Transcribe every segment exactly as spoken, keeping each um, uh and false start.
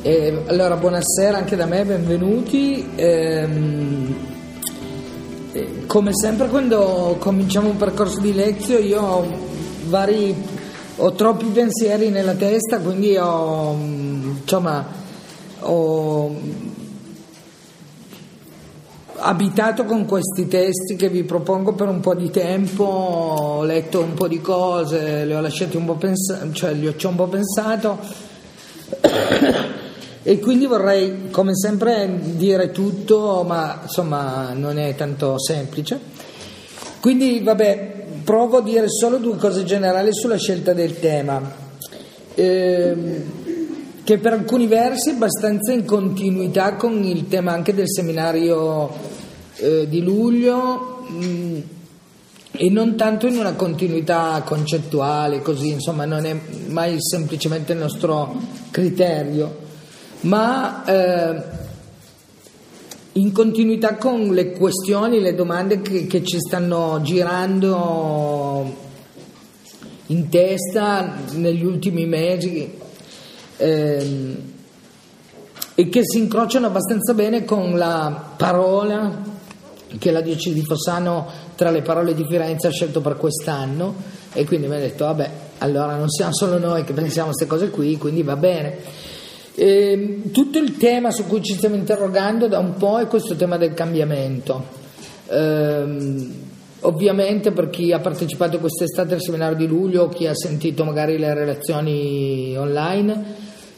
Eh, allora, buonasera anche da me, benvenuti. Ehm, eh, come sempre quando cominciamo un percorso di Lezio io ho vari, ho troppi pensieri nella testa, quindi ho, insomma, ho abitato con questi testi che vi propongo per un po' di tempo, ho letto un po' di cose, le ho lasciate un po' pensato, cioè li ho, ci ho un po' pensato. E quindi vorrei, come sempre, dire tutto, ma insomma non è tanto semplice. Quindi, vabbè, provo a dire solo due cose generali sulla scelta del tema, eh, che per alcuni versi è abbastanza in continuità con il tema anche del seminario eh, di luglio, mh, e non tanto in una continuità concettuale, così, insomma, non è mai semplicemente il nostro criterio, ma eh, in continuità con le questioni, le domande che, che ci stanno girando in testa negli ultimi mesi, eh, e che si incrociano abbastanza bene con la parola che la diocesi di Fossano, tra le parole di Firenze, ha scelto per quest'anno, e quindi mi ha detto vabbè, allora non siamo solo noi che pensiamo a queste cose qui, quindi va bene. E tutto il tema su cui ci stiamo interrogando da un po' è questo tema del cambiamento. Ehm, ovviamente per chi ha partecipato quest'estate al seminario di luglio, chi ha sentito magari le relazioni online,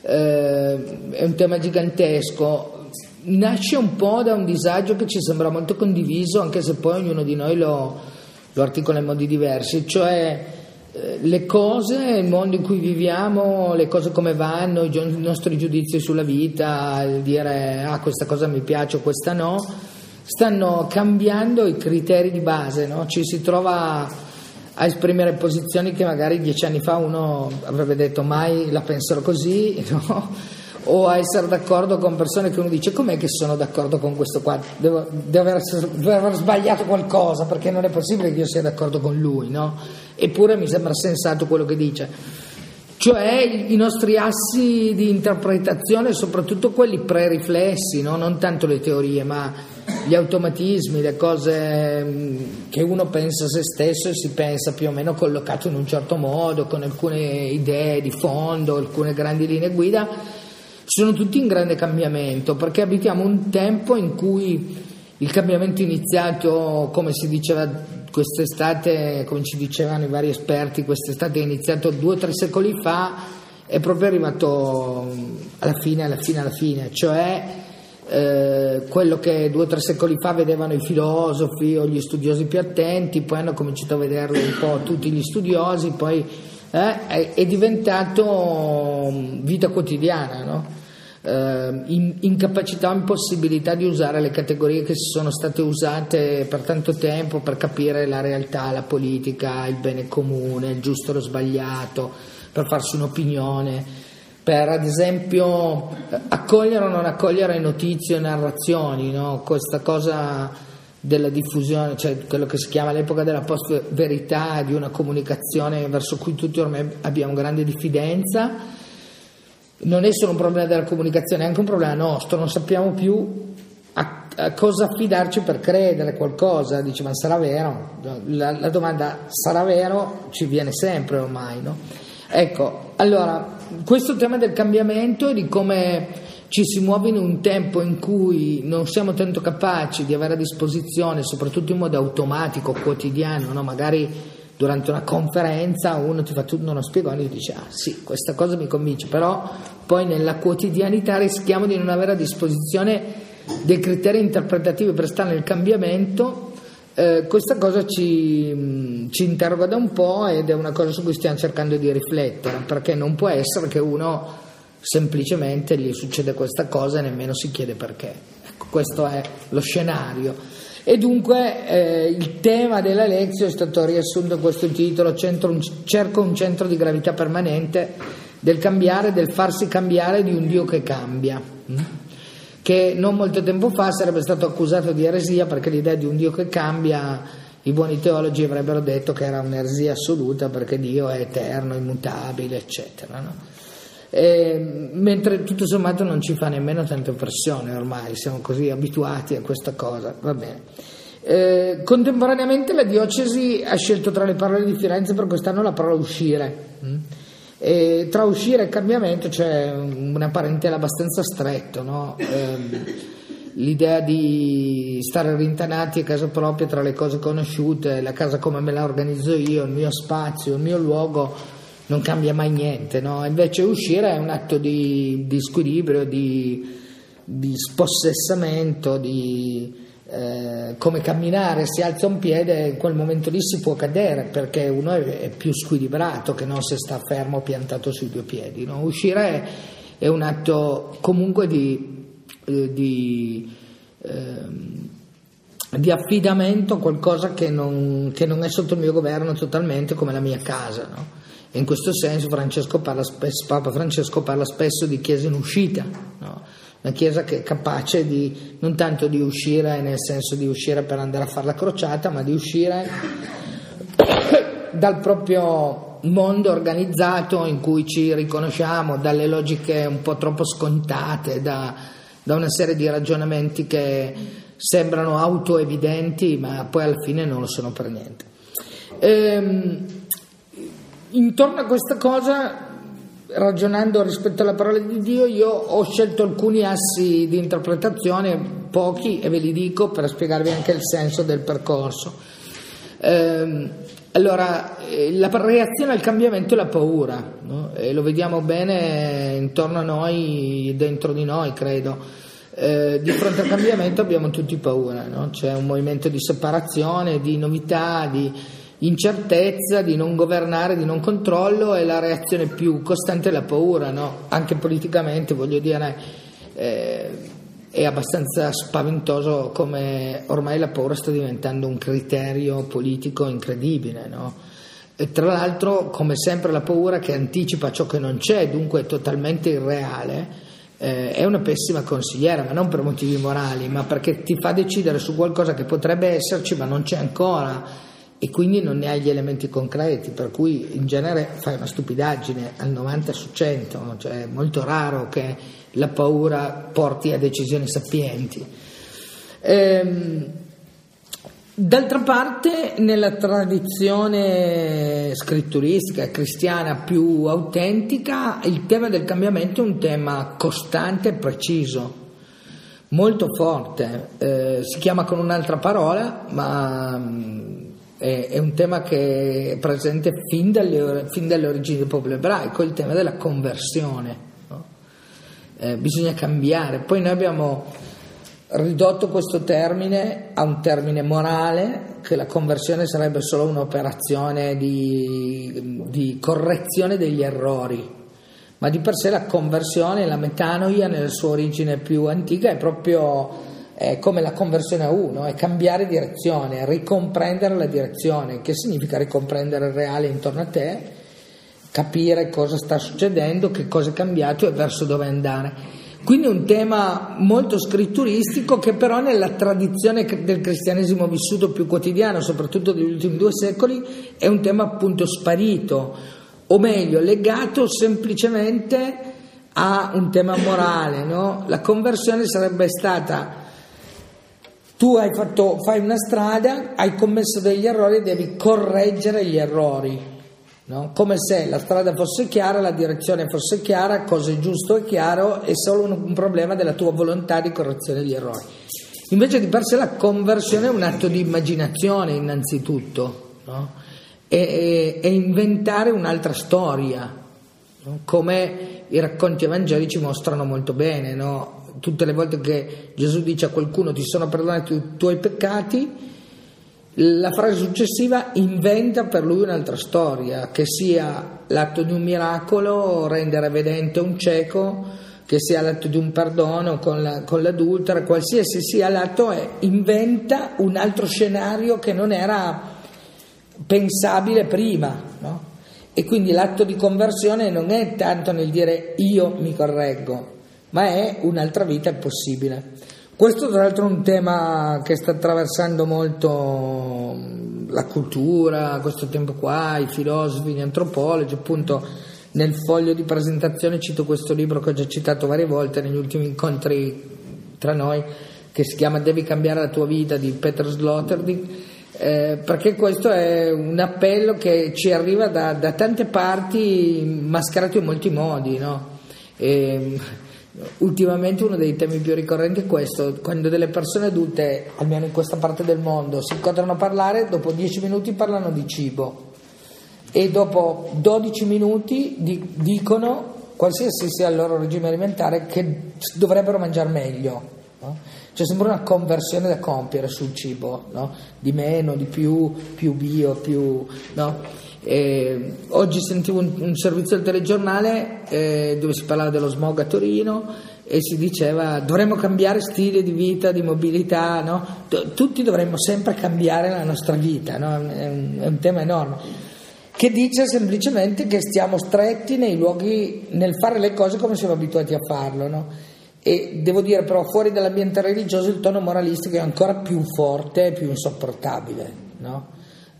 eh, è un tema gigantesco. Nasce un po' da un disagio che ci sembra molto condiviso, anche se poi ognuno di noi lo, lo articola in modi diversi, cioè le cose, il mondo in cui viviamo, le cose come vanno, i, i nostri giudizi sulla vita, il dire ah questa cosa mi piace o questa no, stanno cambiando i criteri di base, no? Ci si trova a esprimere posizioni che magari dieci anni fa uno avrebbe detto mai la penserò così, no? O a essere d'accordo con persone che uno dice com'è che sono d'accordo con questo qua, devo, devo, aver, devo aver sbagliato qualcosa, perché non è possibile che io sia d'accordo con lui, no? Eppure mi sembra sensato quello che dice, cioè i nostri assi di interpretazione, soprattutto quelli pre-riflessi, no? Non tanto le teorie, ma gli automatismi, le cose che uno pensa a se stesso e si pensa più o meno collocato in un certo modo, con alcune idee di fondo, alcune grandi linee guida, sono tutti in grande cambiamento, perché abitiamo un tempo in cui il cambiamento iniziato, come si diceva quest'estate, come ci dicevano i vari esperti, quest'estate è iniziato due o tre secoli fa, è proprio arrivato alla fine, alla fine, alla fine, cioè eh, quello che due o tre secoli fa vedevano i filosofi o gli studiosi più attenti, poi hanno cominciato a vederlo un po' tutti gli studiosi, poi eh, è, è diventato vita quotidiana, no? Uh, in, incapacità o impossibilità di usare le categorie che sono state usate per tanto tempo per capire la realtà, la politica, il bene comune, il giusto o lo sbagliato, per farsi un'opinione, per ad esempio accogliere o non accogliere notizie o narrazioni, no? Questa cosa della diffusione, cioè quello che si chiama l'epoca della post-verità, di una comunicazione verso cui tutti ormai abbiamo grande diffidenza. Non è solo un problema della comunicazione, è anche un problema nostro, non sappiamo più a, a cosa affidarci per credere qualcosa. Dice ma sarà vero? La, la domanda sarà vero ci viene sempre ormai, no? Ecco, allora questo tema del cambiamento e di come ci si muove in un tempo in cui non siamo tanto capaci di avere a disposizione, soprattutto in modo automatico, quotidiano, no? Magari durante una conferenza uno ti fa tutto uno spiegone e dice ah sì, questa cosa mi convince, però poi nella quotidianità rischiamo di non avere a disposizione dei criteri interpretativi per stare nel cambiamento. Eh, questa cosa ci, ci interroga da un po' ed è una cosa su cui stiamo cercando di riflettere, perché non può essere che uno semplicemente gli succede questa cosa e nemmeno si chiede perché. Ecco, questo è lo scenario. E dunque eh, il tema della Lezio è stato riassunto in questo titolo: centro, un, cerco un centro di gravità permanente del cambiare, del farsi cambiare di un Dio che cambia, mm? Che non molto tempo fa sarebbe stato accusato di eresia, perché l'idea di un Dio che cambia, i buoni teologi avrebbero detto che era un'eresia assoluta, perché Dio è eterno, immutabile, eccetera, no? eh, mentre tutto sommato non ci fa nemmeno tanta pressione ormai, siamo così abituati a questa cosa, va bene. Eh, contemporaneamente la diocesi ha scelto tra le parole di Firenze per quest'anno la parola uscire. Mm? E tra uscire e cambiamento c'è una parentela abbastanza stretta, no? Eh, l'idea di stare rintanati a casa propria tra le cose conosciute, la casa come me la organizzo io, il mio spazio, il mio luogo, non cambia mai niente, no? Invece uscire è un atto di, di squilibrio, di, di spossessamento, di eh, come camminare, si alza un piede, in quel momento lì si può cadere perché uno è, è più squilibrato che non se sta fermo piantato sui due piedi, no? Uscire è, è un atto comunque di Di, ehm, di affidamento a qualcosa che non, che non è sotto il mio governo totalmente, come la mia casa, no? E in questo senso Francesco parla spesso, Papa Francesco parla spesso di chiesa in uscita, no? Una chiesa che è capace di non tanto di uscire nel senso di uscire per andare a fare la crociata, ma di uscire dal proprio mondo organizzato in cui ci riconosciamo, dalle logiche un po' troppo scontate, da da una serie di ragionamenti che sembrano autoevidenti ma poi alla fine non lo sono per niente. Ehm, intorno a questa cosa, ragionando rispetto alla parola di Dio, io ho scelto alcuni assi di interpretazione, pochi, e ve li dico per spiegarvi anche il senso del percorso. Ehm, allora, la reazione al cambiamento è la paura, no? E lo vediamo bene intorno a noi, dentro di noi, credo. Eh, di fronte al cambiamento abbiamo tutti paura, no? C'è un movimento di separazione, di novità, di incertezza, di non governare, di non controllo, e la reazione più costante è la paura, no? Anche politicamente, voglio dire, eh, è abbastanza spaventoso come ormai la paura sta diventando un criterio politico incredibile, no? E tra l'altro, come sempre, la paura che anticipa ciò che non c'è, dunque è totalmente irreale, eh, è una pessima consigliera, ma non per motivi morali, ma perché ti fa decidere su qualcosa che potrebbe esserci ma non c'è ancora, e quindi non ne hai gli elementi concreti, per cui in genere fai una stupidaggine al novanta su cento, cioè è molto raro che la paura porti a decisioni sapienti. Ehm, d'altra parte, nella tradizione scritturistica e cristiana più autentica, il tema del cambiamento è un tema costante e preciso, molto forte, eh, si chiama con un'altra parola, ma è, è un tema che è presente fin dalle, fin dalle origini del popolo ebraico, il tema della conversione, no? Eh, bisogna cambiare. Poi noi abbiamo ridotto questo termine a un termine morale, che la conversione sarebbe solo un'operazione di, di correzione degli errori, ma di per sé la conversione, la metanoia nella sua origine più antica, è proprio è come la conversione a uno, è cambiare direzione, ricomprendere la direzione. Che significa ricomprendere il reale intorno a te, capire cosa sta succedendo, che cosa è cambiato e verso dove andare. Quindi è un tema molto scritturistico, che però nella tradizione del cristianesimo vissuto più quotidiano, soprattutto degli ultimi due secoli, è un tema appunto sparito, o meglio legato semplicemente a un tema morale, no? La conversione sarebbe stata: tu hai fatto, fai una strada, hai commesso degli errori, devi correggere gli errori, no? Come se la strada fosse chiara, la direzione fosse chiara, cosa è giusto è chiaro, è solo un, un problema della tua volontà di correzione degli errori. Invece di per sé la conversione è un atto di immaginazione innanzitutto, no? E, e, e inventare un'altra storia, no? Come i racconti evangelici mostrano molto bene, no? Tutte le volte che Gesù dice a qualcuno ti sono perdonati i tuoi peccati, la frase successiva inventa per lui un'altra storia, che sia l'atto di un miracolo, rendere vedente un cieco, che sia l'atto di un perdono con, la, con l'adultera, qualsiasi sia l'atto, è, inventa un altro scenario che non era pensabile prima, no? E quindi l'atto di conversione non è tanto nel dire io mi correggo, ma è un'altra vita possibile. Questo tra l'altro è un tema che sta attraversando molto la cultura, questo tempo qua, i filosofi, gli antropologi, appunto nel foglio di presentazione cito questo libro che ho già citato varie volte negli ultimi incontri tra noi, che si chiama Devi cambiare la tua vita, di Peter Sloterdijk, eh, perché questo è un appello che ci arriva da, da tante parti, mascherato in molti modi, no? E, ultimamente uno dei temi più ricorrenti è questo: quando delle persone adulte, almeno in questa parte del mondo, si incontrano a parlare, dopo dieci minuti parlano di cibo e dopo dodici minuti di, dicono, qualsiasi sia il loro regime alimentare, che dovrebbero mangiare meglio, no? C'è sempre una conversione da compiere sul cibo, no? Di meno, di più, più bio, più, no? Eh, oggi sentivo un, un servizio del telegiornale eh, dove si parlava dello smog a Torino e si diceva dovremmo cambiare stile di vita, di mobilità, no? T- tutti dovremmo sempre cambiare la nostra vita, no? È un, è un tema enorme che dice semplicemente che stiamo stretti nei luoghi, nel fare le cose come siamo abituati a farlo, no? E devo dire però fuori dall'ambiente religioso il tono moralistico è ancora più forte e più insopportabile, no?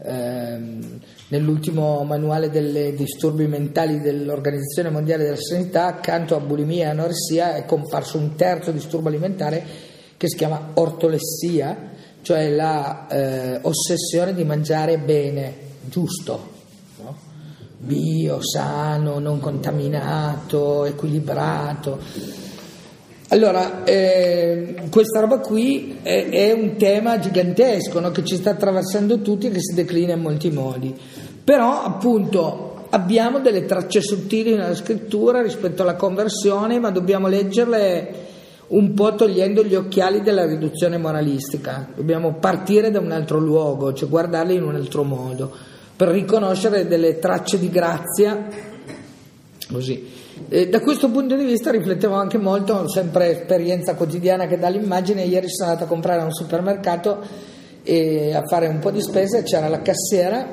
Ehm, nell'ultimo manuale dei disturbi mentali dell'Organizzazione Mondiale della Sanità, accanto a bulimia e anoressia è comparso un terzo disturbo alimentare che si chiama ortolessia, cioè la eh, ossessione di mangiare bene, giusto, no? Bio, sano, non contaminato, equilibrato. Allora, eh, questa roba qui è, è un tema gigantesco, no? Che ci sta attraversando tutti e che si declina in molti modi, però appunto abbiamo delle tracce sottili nella scrittura rispetto alla conversione, ma dobbiamo leggerle un po' togliendo gli occhiali della riduzione moralistica, dobbiamo partire da un altro luogo, cioè guardarle in un altro modo, per riconoscere delle tracce di grazia, così. E da questo punto di vista riflettevo anche molto, sempre esperienza quotidiana che dà l'immagine. Ieri sono andata a comprare a un supermercato e a fare un po' di spese, c'era la cassiera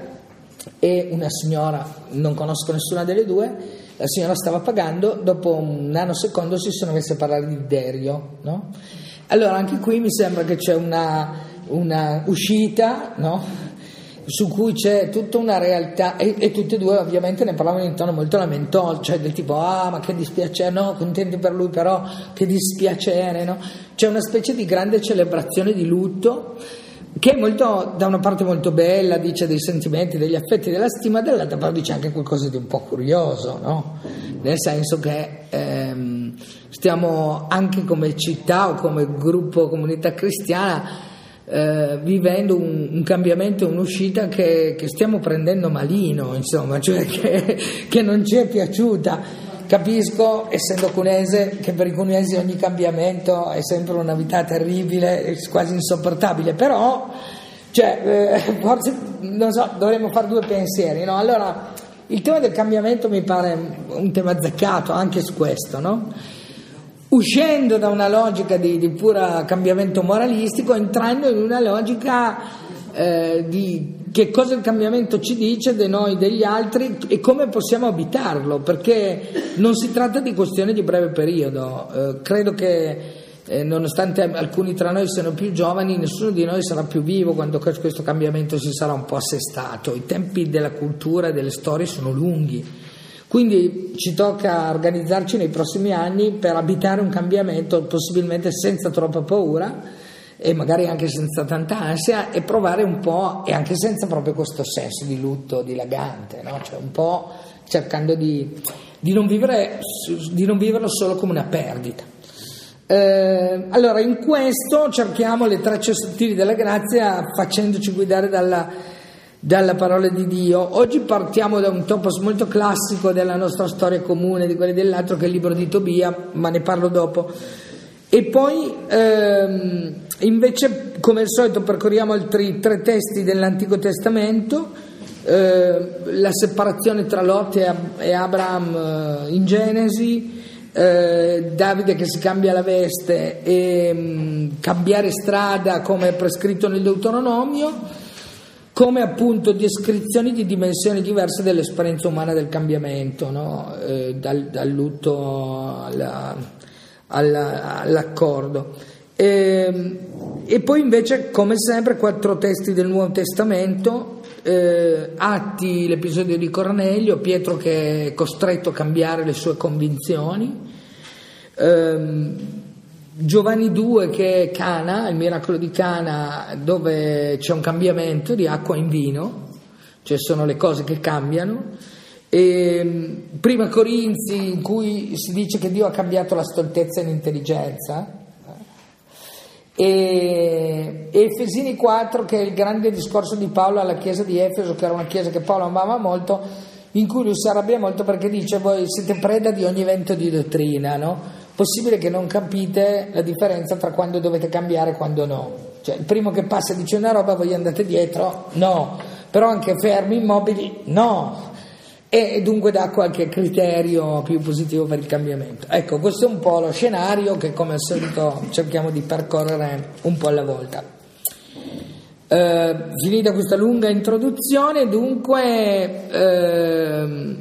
e una signora, non conosco nessuna delle due, la signora stava pagando, dopo un nanosecondo si sono messi a parlare di Derio, no? Allora anche qui mi sembra che c'è una, una uscita, no? Su cui c'è tutta una realtà e, e tutti e due ovviamente ne parlavano in tono molto lamentoso, cioè del tipo ah ma che dispiacere, no, contenti per lui però che dispiacere, no? C'è una specie di grande celebrazione di lutto che è molto, da una parte molto bella, dice dei sentimenti, degli affetti, della stima, dall'altra però dice anche qualcosa di un po' curioso, no? Nel senso che ehm, stiamo anche come città o come gruppo, comunità cristiana, Eh, vivendo un, un cambiamento, un'uscita che, che stiamo prendendo malino, insomma, cioè che, che non ci è piaciuta. Capisco, essendo cunese, che per i cunesi ogni cambiamento è sempre una novità terribile, quasi insopportabile, però cioè, eh, forse non so, dovremmo fare due pensieri, no? Allora, il tema del cambiamento mi pare un tema azzeccato anche su questo, no? Uscendo da una logica di, di pura cambiamento moralistico, entrando in una logica eh, di che cosa il cambiamento ci dice di noi, degli altri e come possiamo abitarlo, perché non si tratta di questione di breve periodo. Eh, credo che eh, nonostante alcuni tra noi siano più giovani, nessuno di noi sarà più vivo quando questo cambiamento si sarà un po' assestato. I tempi della cultura e delle storie sono lunghi. Quindi ci tocca organizzarci nei prossimi anni per abitare un cambiamento possibilmente senza troppa paura e magari anche senza tanta ansia e provare un po', e anche senza proprio questo senso di lutto dilagante, no? Cioè un po' cercando di, di, non vivere, di non viverlo solo come una perdita. Eh, allora in questo cerchiamo le tracce sottili della grazia facendoci guidare dalla dalla parola di Dio. Oggi partiamo da un topos molto classico della nostra storia comune, di quelli dell'altro, che è il libro di Tobia, ma ne parlo dopo. E poi ehm, invece, come al solito, percorriamo altri tre testi dell'Antico Testamento, eh, la separazione tra Lot e, Ab- e Abraham eh, in Genesi, eh, Davide che si cambia la veste e mh, cambiare strada come è prescritto nel Deuteronomio, come appunto descrizioni di dimensioni diverse dell'esperienza umana del cambiamento, no? eh, dal, dal lutto alla, alla, all'accordo. E, e poi invece, come sempre, quattro testi del Nuovo Testamento, eh, Atti, l'episodio di Cornelio, Pietro che è costretto a cambiare le sue convinzioni, ehm, Giovanni due che è Cana, il miracolo di Cana, dove c'è un cambiamento di acqua in vino, cioè sono le cose che cambiano. E prima Corinzi, in cui si dice che Dio ha cambiato la stoltezza in intelligenza, e Efesini quattro, che è il grande discorso di Paolo alla chiesa di Efeso, che era una chiesa che Paolo amava molto, in cui lui si arrabbia molto perché dice: voi siete preda di ogni vento di dottrina, no? Possibile che non capite la differenza tra quando dovete cambiare e quando no. Cioè il primo che passa e dice una roba, voi andate dietro? No. Però anche fermi, immobili? No. E dunque dà qualche criterio più positivo per il cambiamento. Ecco, questo è un po' lo scenario che come al solito cerchiamo di percorrere un po' alla volta. Eh, finita questa lunga introduzione, dunque ehm,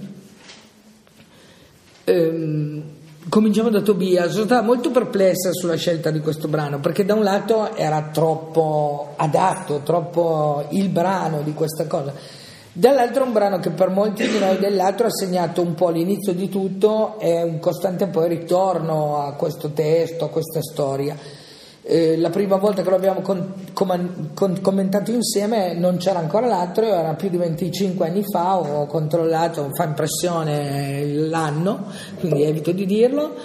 ehm, cominciamo da Tobia. Sono stata molto perplessa sulla scelta di questo brano, perché da un lato era troppo adatto, troppo il brano di questa cosa. Dall'altro un brano che per molti di noi dell'altro ha segnato un po' l'inizio di tutto, è un costante poi ritorno a questo testo, a questa storia. Eh, la prima volta che lo abbiamo con, com, con, commentato insieme non c'era ancora l'altro, era più di venticinque anni fa, ho controllato, fa impressione l'anno, quindi evito di dirlo,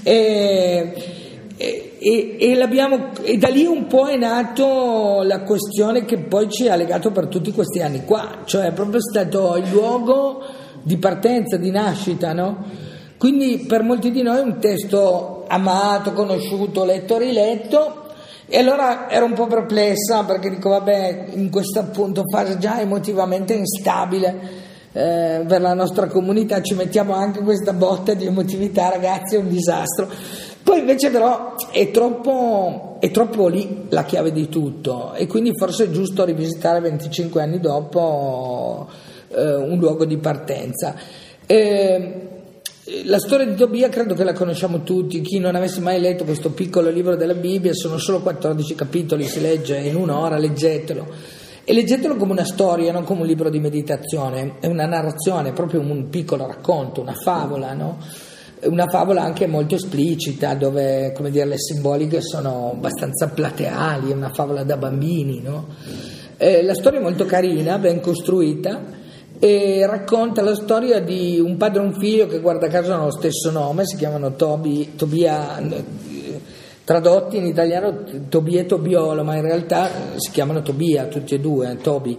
e, e, e, e, l'abbiamo, e da lì un po' è nato la questione che poi ci ha legato per tutti questi anni qua, cioè è proprio stato il luogo di partenza, di nascita, no? Quindi per molti di noi è un testo amato, conosciuto, letto, riletto, e allora ero un po' perplessa perché dico vabbè, in questa appunto fase già emotivamente instabile eh, per la nostra comunità ci mettiamo anche questa botta di emotività, ragazzi, è un disastro. Poi invece però è troppo, è troppo lì la chiave di tutto, e quindi forse è giusto rivisitare venticinque anni dopo eh, un luogo di partenza. Eh, la storia di Tobia credo che la conosciamo tutti. Chi non avesse mai letto questo piccolo libro della Bibbia, sono solo quattordici capitoli, si legge in un'ora, leggetelo. E leggetelo come una storia, non come un libro di meditazione, è una narrazione, è proprio un piccolo racconto, una favola, no? Una favola anche molto esplicita, dove, come dire, le simboliche sono abbastanza plateali, è una favola da bambini, no? Eh, la storia è molto carina, ben costruita, e racconta la storia di un padre e un figlio che guarda caso hanno lo stesso nome, si chiamano Tobi, Tobia, tradotti in italiano Tobia e Tobiolo, ma in realtà si chiamano Tobia tutti e due, Tobi.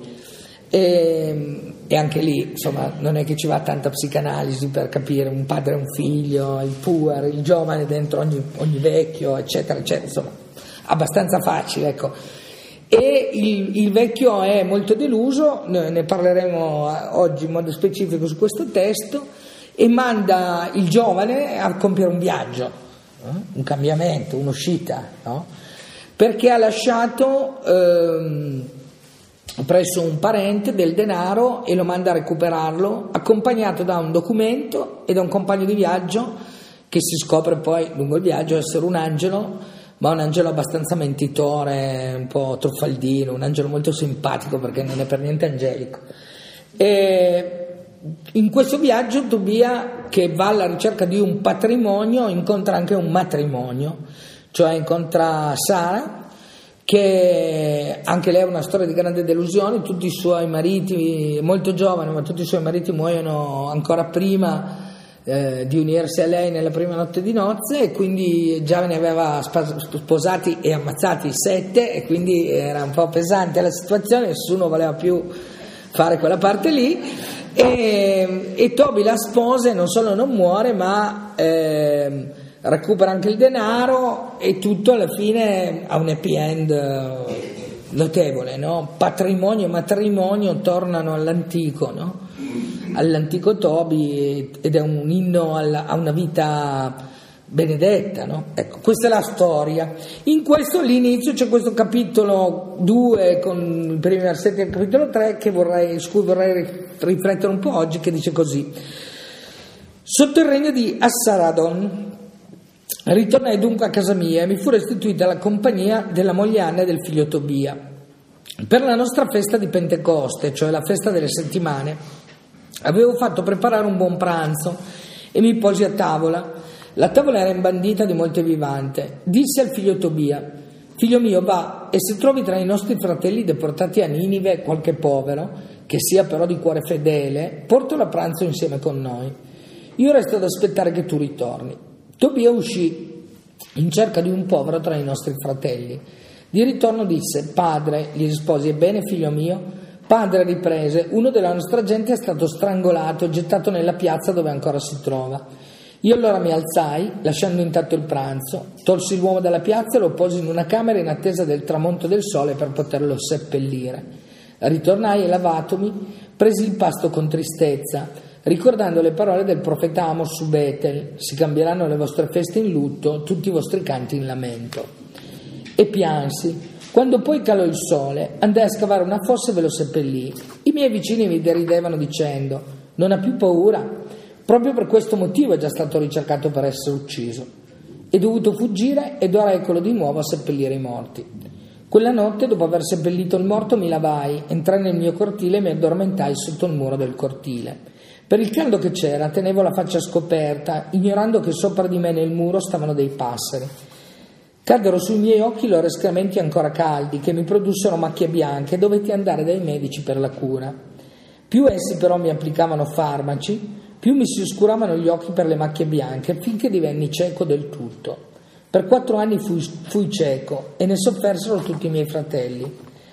E, e anche lì insomma non è che ci va tanta psicanalisi per capire un padre e un figlio, il puer, il giovane dentro ogni, ogni vecchio, eccetera eccetera, insomma abbastanza facile, ecco. E il, il vecchio è molto deluso, ne parleremo oggi in modo specifico su questo testo, e manda il giovane a compiere un viaggio, eh? un cambiamento, un'uscita, no? Perché ha lasciato ehm, presso un parente del denaro e lo manda a recuperarlo, accompagnato da un documento e da un compagno di viaggio che si scopre poi lungo il viaggio essere un angelo, ma un angelo abbastanza mentitore, un po' truffaldino, un angelo molto simpatico perché non è per niente angelico. E in questo viaggio Tobia, che va alla ricerca di un patrimonio, incontra anche un matrimonio, cioè incontra Sara, che anche lei ha una storia di grande delusione. Tutti i suoi mariti, molto giovane, ma tutti i suoi mariti muoiono ancora prima eh, di unirsi a lei nella prima notte di nozze, e quindi già ne aveva sposati e ammazzati sette, e quindi era un po' pesante la situazione, nessuno voleva più fare quella parte lì, e, e Tobi la sposa e non solo non muore, ma eh, recupera anche il denaro, e tutto alla fine ha un happy end notevole, no? Patrimonio e matrimonio tornano all'antico, no? All'antico Tobi, ed è un inno alla, a una vita benedetta, no? Ecco, questa è la storia. In questo all'inizio c'è questo capitolo due con i primi versetti del capitolo tre che vorrei, su cui vorrei riflettere un po' oggi, che dice così: sotto il regno di Assaradon ritornai dunque a casa mia e mi fu restituita la compagnia della moglie Anna e del figlio Tobia. Per la nostra festa di Pentecoste, cioè la festa delle settimane, avevo fatto preparare un buon pranzo e mi posi a tavola. La tavola era imbandita di molte vivande. Dissi al figlio Tobia: figlio mio, va, e se trovi tra i nostri fratelli deportati a Ninive qualche povero, che sia però di cuore fedele, portalo a pranzo insieme con noi. Io resto ad aspettare che tu ritorni. Tobia uscì in cerca di un povero tra i nostri fratelli. Di ritorno disse: padre, gli risposi, ebbene figlio mio? Padre, riprese, uno della nostra gente è stato strangolato e gettato nella piazza dove ancora si trova. Io allora mi alzai, lasciando intatto il pranzo, tolsi l'uomo dalla piazza e lo posi in una camera in attesa del tramonto del sole per poterlo seppellire. Ritornai e lavatomi, presi il pasto con tristezza, ricordando le parole del profeta Amos su Betel: si cambieranno le vostre feste in lutto, tutti i vostri canti in lamento. E piansi. Quando poi calò il sole, andai a scavare una fossa e ve lo seppellì. I miei vicini mi deridevano dicendo: non ha più paura? Proprio per questo motivo è già stato ricercato per essere ucciso. È dovuto fuggire ed ora eccolo di nuovo a seppellire i morti. Quella notte, dopo aver seppellito il morto, mi lavai, entrai nel mio cortile e mi addormentai sotto il muro del cortile. Per il caldo che c'era, tenevo la faccia scoperta, ignorando che sopra di me nel muro stavano dei passeri. Caddero sui miei occhi loro escrementi ancora caldi, che mi produssero macchie bianche e dovetti andare dai medici per la cura. Più essi però mi applicavano farmaci, più mi si oscuravano gli occhi per le macchie bianche, finché divenni cieco del tutto. Per quattro anni fui, fui cieco e ne soffersero tutti i miei fratelli.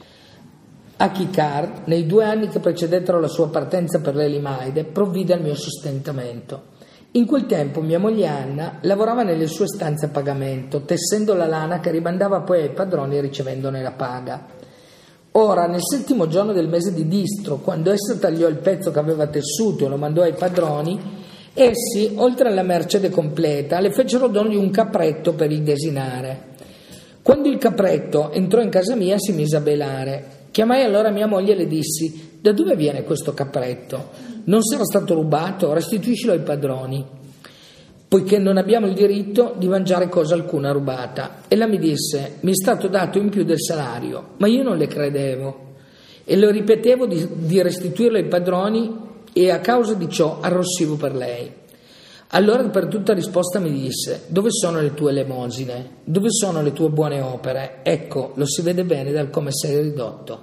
Achicar, nei due anni che precedettero la sua partenza per l'Elimaide, provvide al mio sostentamento. In quel tempo mia moglie Anna lavorava nelle sue stanze a pagamento, tessendo la lana che rimandava poi ai padroni ricevendone la paga. Ora, nel settimo giorno del mese di Distro, quando essa tagliò il pezzo che aveva tessuto e lo mandò ai padroni, essi, oltre alla mercede completa, le fecero dono di un capretto per il desinare. Quando il capretto entrò in casa mia si mise a belare. Chiamai allora mia moglie e le dissi: da dove viene questo capretto? Non sarà stato rubato? Restituiscilo ai padroni, poiché non abbiamo il diritto di mangiare cosa alcuna rubata. Ella mi disse: mi è stato dato in più del salario, ma io non le credevo e lo ripetevo di, di restituirlo ai padroni, e a causa di ciò arrossivo per lei. Allora per tutta risposta mi disse: dove sono le tue elemosine? Dove sono le tue buone opere? Ecco, lo si vede bene dal come sei ridotto.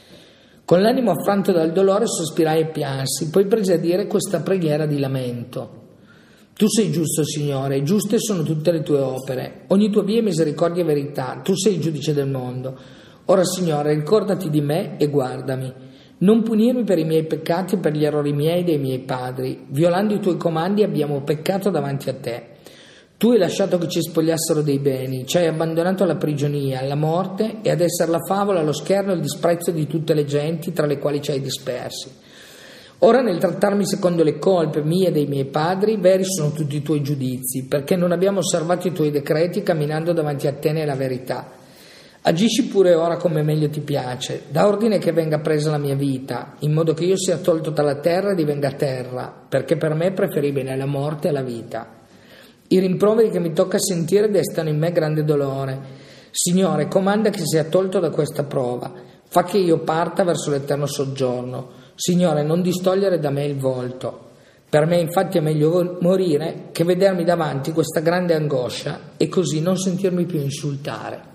Con l'animo affranto dal dolore sospirai e piansi, poi presi a dire questa preghiera di lamento: tu sei giusto, Signore, giuste sono tutte le tue opere, ogni tua via è misericordia e verità, tu sei il giudice del mondo. Ora, Signore, ricordati di me e guardami. Non punirmi per i miei peccati e per gli errori miei e dei miei padri. Violando i tuoi comandi abbiamo peccato davanti a te. Tu hai lasciato che ci spogliassero dei beni, ci hai abbandonato alla prigionia, alla morte e ad essere la favola, lo scherno e il disprezzo di tutte le genti tra le quali ci hai dispersi. Ora, nel trattarmi secondo le colpe mie e dei miei padri, veri sono tutti i tuoi giudizi, perché non abbiamo osservato i tuoi decreti camminando davanti a te nella verità. Agisci pure ora come meglio ti piace, da ordine che venga presa la mia vita, in modo che io sia tolto dalla terra e divenga terra, perché per me è preferibile la morte alla vita. I rimproveri che mi tocca sentire destano in me grande dolore. Signore, comanda che sia tolto da questa prova, fa che io parta verso l'eterno soggiorno. Signore, non distogliere da me il volto. Per me infatti è meglio morire che vedermi davanti questa grande angoscia e così non sentirmi più insultare.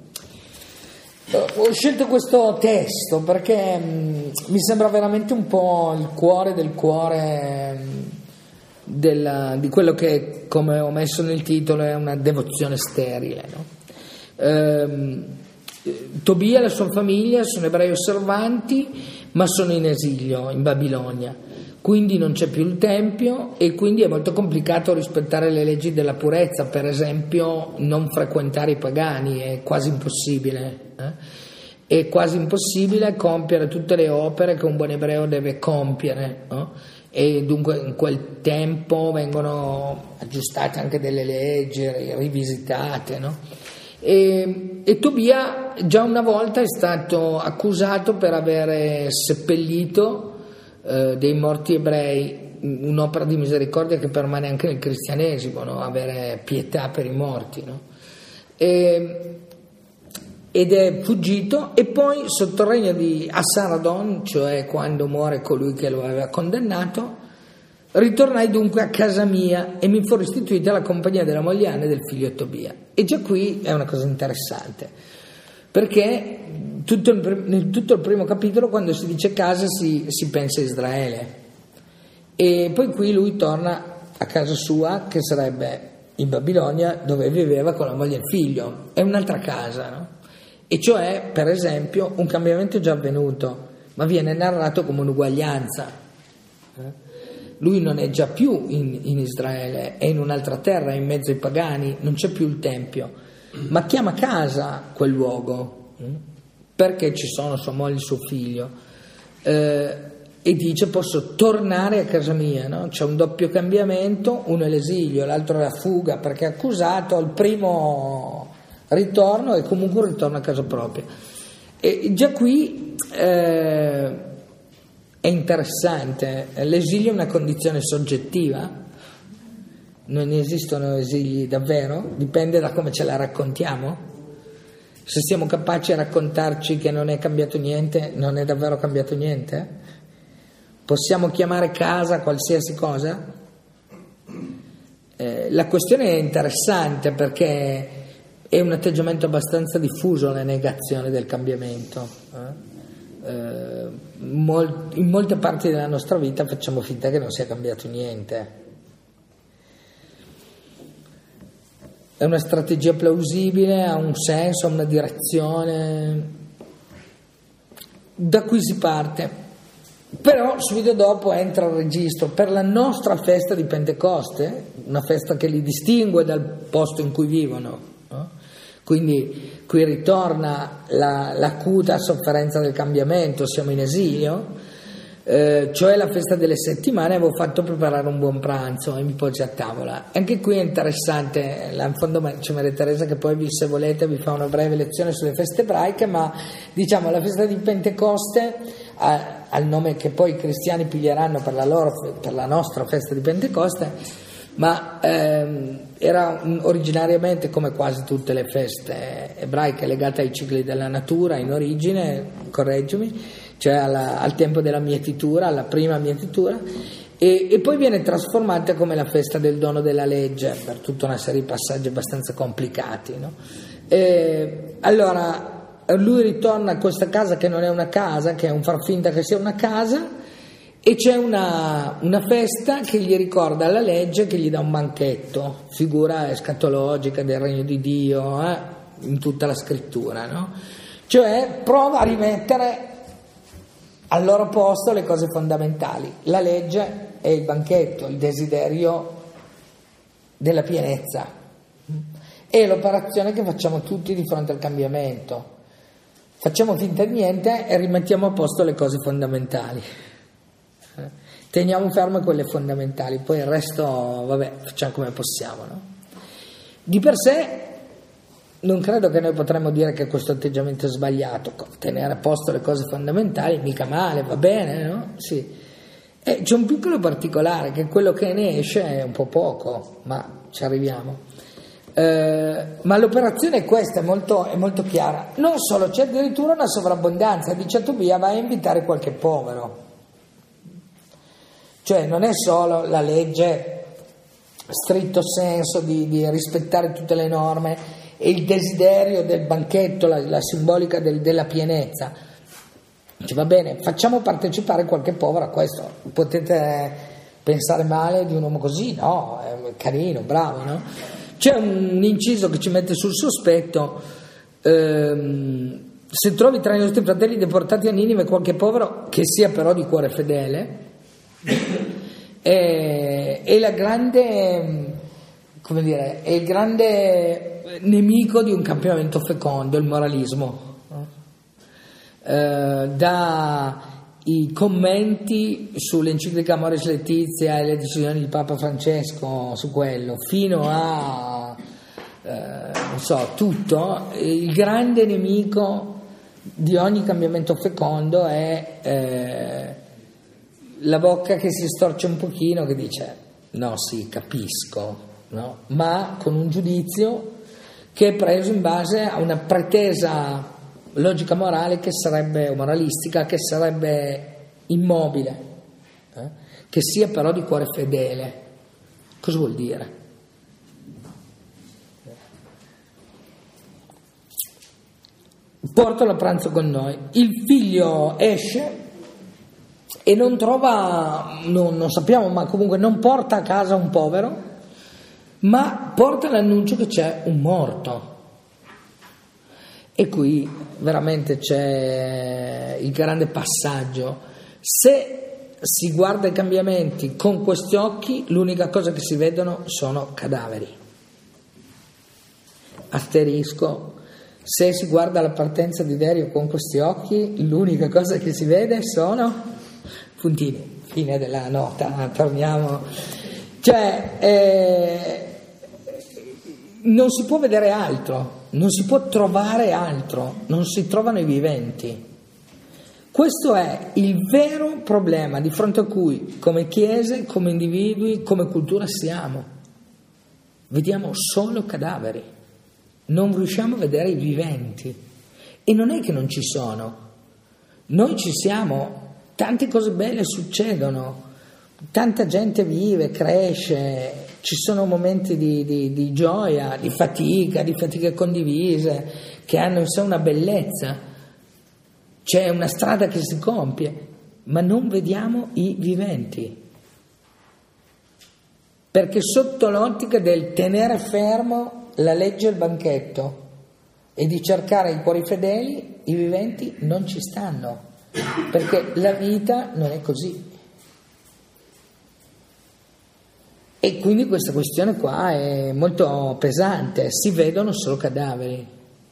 Ho scelto questo testo perché mh, mi sembra veramente un po' il cuore del cuore mh, del, di quello che, come ho messo nel titolo, è una devozione sterile, no? Ehm, Tobia e la sua famiglia sono ebrei osservanti, ma sono in esilio in Babilonia, quindi non c'è più il tempio e quindi è molto complicato rispettare le leggi della purezza. Per esempio, non frequentare i pagani è quasi impossibile, eh? È quasi impossibile compiere tutte le opere che un buon ebreo deve compiere, no? E dunque in quel tempo vengono aggiustate anche delle leggi, rivisitate, no? E, e Tobia già una volta è stato accusato per avere seppellito eh, dei morti ebrei, un'opera di misericordia che permane anche nel cristianesimo, no? Avere pietà per i morti, no? E, ed è fuggito, e poi sotto il regno di Assaradon, cioè quando muore colui che lo aveva condannato, ritornai dunque a casa mia e mi fu restituita la compagnia della moglie Anna e del figlio Tobia. E già qui è una cosa interessante, perché tutto il, nel tutto il primo capitolo, quando si dice casa, si, si pensa a Israele, e poi qui lui torna a casa sua, che sarebbe in Babilonia, dove viveva con la moglie e il figlio. È un'altra casa, no? E cioè, per esempio, un cambiamento è già avvenuto, ma viene narrato come un'uguaglianza. Lui non è già più in, in Israele, è in un'altra terra, in mezzo ai pagani, non c'è più il tempio, ma chiama casa quel luogo, perché ci sono sua moglie e suo figlio, eh, e dice: posso tornare a casa mia, no? C'è un doppio cambiamento, uno è l'esilio, l'altro è la fuga perché è accusato, il primo ritorno è comunque un ritorno a casa propria. E già qui eh, è interessante, l'esilio è una condizione soggettiva, non esistono esili davvero, dipende da come ce la raccontiamo. Se siamo capaci a raccontarci che non è cambiato niente, non è davvero cambiato niente. Possiamo chiamare casa qualsiasi cosa? Eh, la questione è interessante, perché è un atteggiamento abbastanza diffuso la negazione del cambiamento. Eh? Eh, mol- in molte parti della nostra vita facciamo finta che non sia cambiato niente. È una strategia plausibile, ha un senso, ha una direzione. Da qui si parte. Però subito dopo entra il registro per la nostra festa di Pentecoste, una festa che li distingue dal posto in cui vivono, no? Quindi qui ritorna la, l'acuta sofferenza del cambiamento, siamo in esilio, eh, cioè la festa delle settimane. Avevo fatto preparare un buon pranzo e mi poggi a tavola. Anche qui è interessante, là in fondo c'è Maria Teresa che poi vi, se volete, vi fa una breve lezione sulle feste ebraiche, ma diciamo la festa di Pentecoste ha, al nome che poi i cristiani piglieranno per la, loro, per la nostra festa di Pentecoste, ma ehm, era un, originariamente, come quasi tutte le feste ebraiche, legata ai cicli della natura in origine, correggimi, cioè alla, al tempo della mietitura, alla prima mietitura, e, e poi viene trasformata come la festa del dono della legge, per tutta una serie di passaggi abbastanza complicati, no? E, allora lui ritorna a questa casa che non è una casa, che è un far finta che sia una casa, e c'è una, una festa che gli ricorda la legge, che gli dà un banchetto, figura escatologica del regno di Dio, eh, in tutta la scrittura, no? Cioè prova a rimettere al loro posto le cose fondamentali, la legge e il banchetto, il desiderio della pienezza. È l'operazione che facciamo tutti di fronte al cambiamento. Facciamo finta di niente e rimettiamo a posto le cose fondamentali. Teniamo ferme quelle fondamentali, poi il resto, vabbè, facciamo come possiamo, no? Di per sé non credo che noi potremmo dire che questo atteggiamento è sbagliato. Tenere a posto le cose fondamentali mica male, va bene, no? Sì. E c'è un piccolo particolare, che quello che ne esce è un po' poco, ma ci arriviamo. Eh, ma l'operazione è questa, è molto, è molto chiara. Non solo, c'è addirittura una sovrabbondanza. Dice a Tobia: vai a invitare qualche povero. Cioè non è solo la legge stretto senso di, di rispettare tutte le norme e il desiderio del banchetto, la, la simbolica del, della pienezza. Dice: va bene, facciamo partecipare qualche povero a questo. Potete pensare male di un uomo così? No, è carino, bravo, no? C'è un inciso che ci mette sul sospetto: ehm, se trovi tra i nostri fratelli deportati a Ninive qualche povero che sia però di cuore fedele, è, è la grande, come dire, è il grande nemico di un cambiamento fecondo, il moralismo. Eh, da i commenti sull'enciclica Amoris Laetitia e le decisioni di Papa Francesco su quello, fino a eh, non so, tutto, il grande nemico di ogni cambiamento fecondo è eh, la bocca che si storce un pochino, che dice: no, sì, capisco, no? Ma con un giudizio che è preso in base a una pretesa logica morale che sarebbe, o moralistica, che sarebbe immobile, eh? che sia però di cuore fedele. Cosa vuol dire? Portalo a pranzo con noi. Il figlio esce e non trova, non, non sappiamo, ma comunque non porta a casa un povero, ma porta l'annuncio che c'è un morto. E qui veramente c'è il grande passaggio. Se si guarda i cambiamenti con questi occhi, l'unica cosa che si vedono sono cadaveri. Asterisco. Se si guarda la partenza di Derio con questi occhi, l'unica cosa che si vede sono puntini. Fine della nota, torniamo. Cioè, eh, non si può vedere altro, non si può trovare altro, non si trovano i viventi. Questo è il vero problema di fronte a cui, come chiese, come individui, come cultura siamo. Vediamo solo cadaveri, non riusciamo a vedere i viventi. E non è che non ci sono, noi ci siamo, tante cose belle succedono, tanta gente vive, cresce, ci sono momenti di, di, di gioia, di fatica, di fatiche condivise, che hanno in sé una bellezza. C'è una strada che si compie, ma non vediamo i viventi. Perché sotto l'ottica del tenere fermo la legge e il banchetto e di cercare i cuori fedeli, i viventi non ci stanno, perché la vita non è così. E quindi questa questione qua è molto pesante, si vedono solo cadaveri.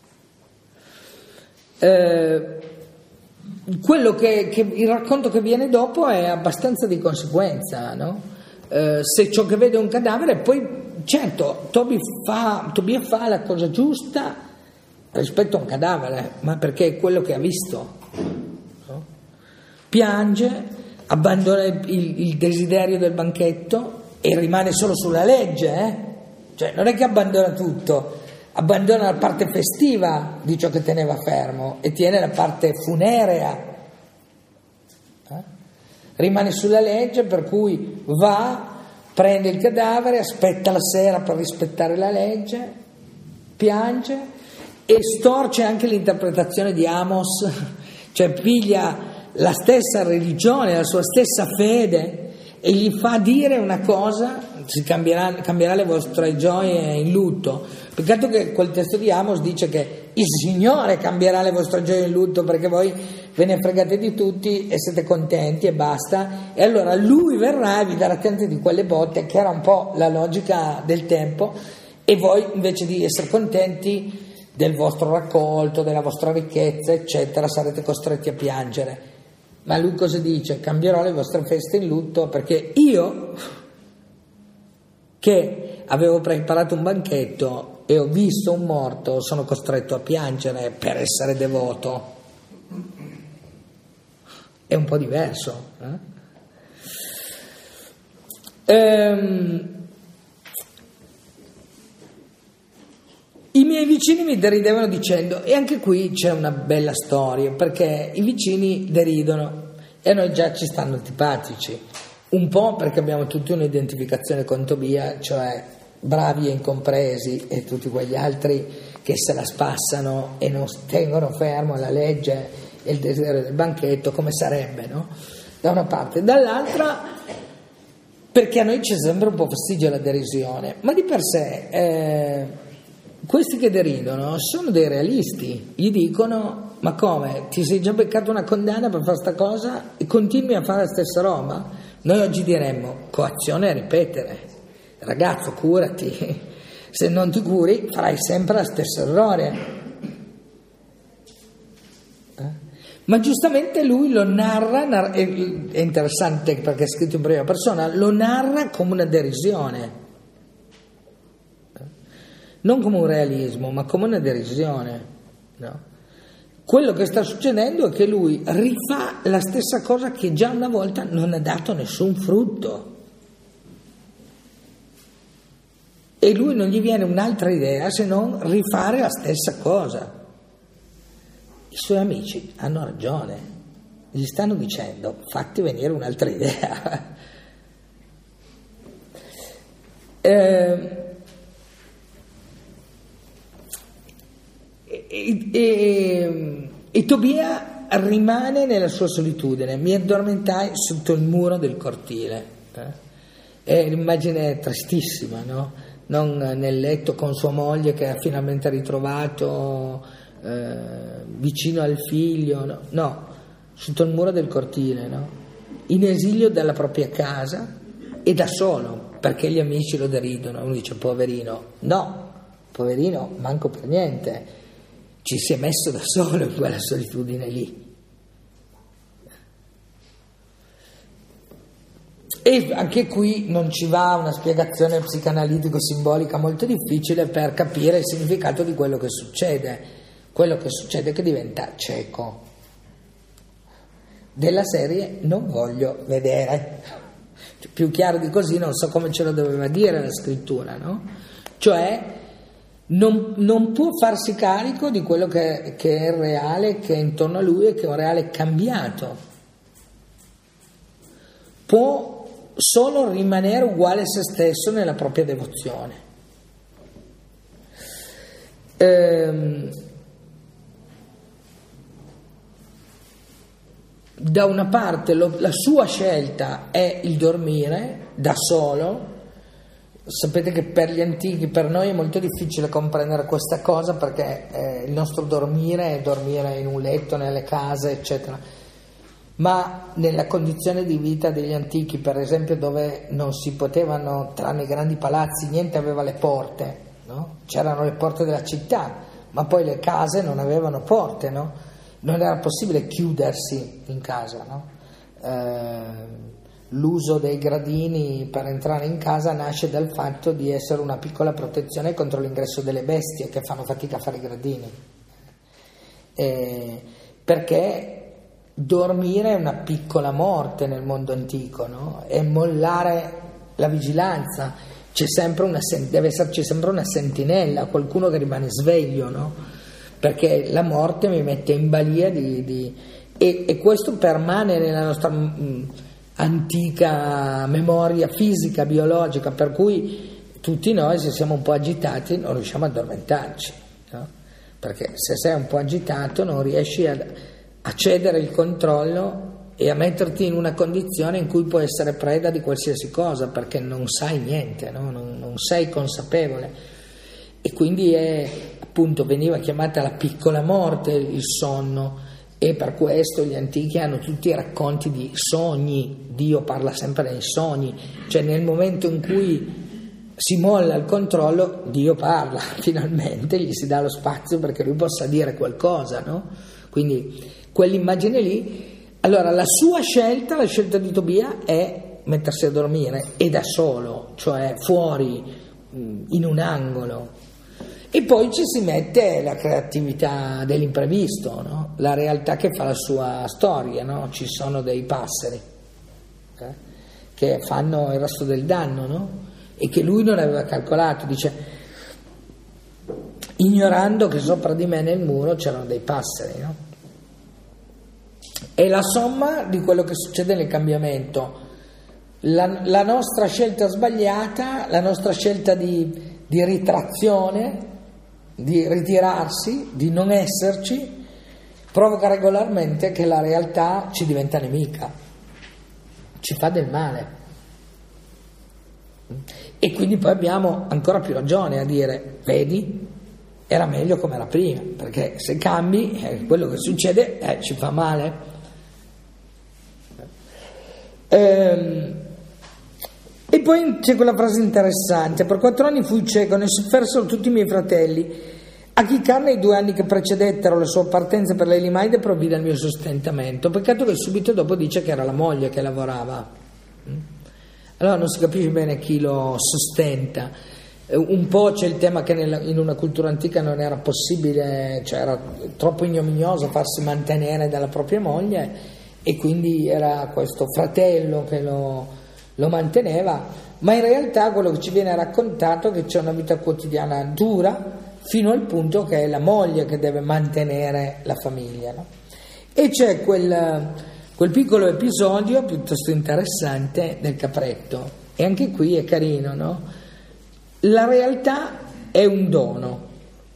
Eh, quello che, che il racconto che viene dopo è abbastanza di conseguenza, no? Eh, se ciò che vede è un cadavere, poi certo Tobi fa, Tobia fa la cosa giusta rispetto a un cadavere, ma perché è quello che ha visto, no? Piange, abbandona il, il desiderio del banchetto e rimane solo sulla legge, eh? Cioè non è che abbandona tutto, abbandona la parte festiva di ciò che teneva fermo e tiene la parte funerea, eh? Rimane sulla legge, per cui va, prende il cadavere, aspetta la sera per rispettare la legge, piange e storce anche l'interpretazione di Amos, cioè piglia la stessa religione, la sua stessa fede e gli fa dire una cosa: si cambierà, cambierà le vostre gioie in lutto. Peccato che quel testo di Amos dice che il Signore cambierà le vostre gioie in lutto, perché voi ve ne fregate di tutti e siete contenti e basta, e allora Lui verrà e vi darà tante di quelle botte, che era un po' la logica del tempo, e voi invece di essere contenti del vostro raccolto, della vostra ricchezza eccetera, sarete costretti a piangere. Ma Lui cosa dice? Cambierò le vostre feste in lutto, perché io, che avevo preparato un banchetto e ho visto un morto, sono costretto a piangere per essere devoto. È un po' diverso, eh? Ehm, I miei vicini mi deridevano dicendo, e anche qui c'è una bella storia, perché i vicini deridono e a noi già ci stanno antipatici, un po' perché abbiamo tutti un'identificazione con Tobia, cioè bravi e incompresi, e tutti quegli altri che se la spassano e non tengono fermo la legge e il desiderio del banchetto, come sarebbe, no? Da una parte, dall'altra perché a noi c'è sempre un po' fastidio la derisione, ma di per sé eh, questi che deridono sono dei realisti, gli dicono: ma come, ti sei già beccato una condanna per fare sta cosa e continui a fare la stessa roba? Noi oggi diremmo coazione a ripetere, ragazzo curati, se non ti curi farai sempre lo stesso errore. Eh? Ma giustamente lui lo narra, narra, è interessante perché è scritto in prima persona, lo narra come una derisione. Non come un realismo, ma come una derisione, no? Quello che sta succedendo è che lui rifà la stessa cosa che già una volta non ha dato nessun frutto. e lui non gli viene un'altra idea se non rifare la stessa cosa. I suoi amici hanno ragione, gli stanno dicendo fatti venire un'altra idea. eh, e, e, e Tobia rimane nella sua solitudine. Mi addormentai sotto il muro del cortile. Eh? È un'immagine tristissima, no? Non nel letto con sua moglie che ha finalmente ritrovato eh, vicino al figlio, no? No, sotto il muro del cortile, no? In esilio dalla propria casa e da solo, perché gli amici lo deridono. Uno dice poverino, no, poverino manco per niente, ci si è messo da solo in quella solitudine lì. E anche qui non ci va una spiegazione psicanalitico-simbolica molto difficile per capire il significato di quello che succede. Quello che succede è che diventa cieco. Della serie non voglio vedere. Più chiaro di così non so come ce lo doveva dire la scrittura, no? Cioè non, non può farsi carico di quello che, che è reale, che è intorno a lui e che è un reale cambiato. Può solo rimanere uguale a se stesso nella propria devozione. Ehm, da una parte lo, la sua scelta è il dormire da solo. Sapete che per gli antichi, per noi è molto difficile comprendere questa cosa, perché eh, il nostro dormire è dormire in un letto, nelle case, eccetera. Ma nella condizione di vita degli antichi, per esempio, dove non si potevano, tranne i grandi palazzi, niente aveva le porte, no? C'erano le porte della città, ma poi le case non avevano porte, no? Non era possibile chiudersi in casa, no? Eh, l'uso dei gradini per entrare in casa nasce dal fatto di essere una piccola protezione contro l'ingresso delle bestie che fanno fatica a fare i gradini. Eh, perché dormire è una piccola morte nel mondo antico, no? È mollare la vigilanza, c'è sempre una, deve esserci sempre una sentinella, qualcuno che rimane sveglio, no? Perché la morte mi mette in balia di, di e, e questo permane nella nostra mh, antica memoria fisica, biologica, per cui tutti noi, se siamo un po' agitati, non riusciamo ad addormentarci, no? Perché se sei un po' agitato non riesci a a cedere il controllo e a metterti in una condizione in cui puoi essere preda di qualsiasi cosa, perché non sai niente, no? non, non sei consapevole, e quindi è, appunto, veniva chiamata la piccola morte il sonno, e per questo gli antichi hanno tutti i racconti di sogni. Dio parla sempre nei sogni, cioè nel momento in cui si molla il controllo Dio parla, finalmente gli si dà lo spazio perché lui possa dire qualcosa, no? Quindi quell'immagine lì. Allora la sua scelta, la scelta di Tobia è mettersi a dormire, e da solo, cioè fuori, in un angolo, e poi ci si mette la creatività dell'imprevisto, no? La realtà che fa la sua storia, no? Ci sono dei passeri eh? che fanno il resto del danno, no? E che lui non aveva calcolato, dice, ignorando che sopra di me nel muro c'erano dei passeri, no? È la somma di quello che succede nel cambiamento. La, la nostra scelta sbagliata, la nostra scelta di, di ritrazione, di ritirarsi, di non esserci, provoca regolarmente che la realtà ci diventa nemica, ci fa del male. E quindi poi abbiamo ancora più ragione a dire, vedi, era meglio come era prima, perché se cambi eh, quello che succede eh, ci fa male. Ehm, e poi c'è quella frase interessante: per quattro anni fui cieco, ne soffersero tutti i miei fratelli. A chi carne i due anni che precedettero la sua partenza per l'Elimaide provvide il mio sostentamento. Peccato che subito dopo dice che era la moglie che lavorava. Allora non si capisce bene chi lo sostenta. Un po' c'è il tema che nella, in una cultura antica non era possibile, cioè era troppo ignominioso farsi mantenere dalla propria moglie, e quindi era questo fratello che lo, lo manteneva, ma in realtà quello che ci viene raccontato è che c'è una vita quotidiana dura, fino al punto che è la moglie che deve mantenere la famiglia, no? E c'è quel, quel piccolo episodio piuttosto interessante del capretto, e anche qui è carino, no? La realtà è un dono,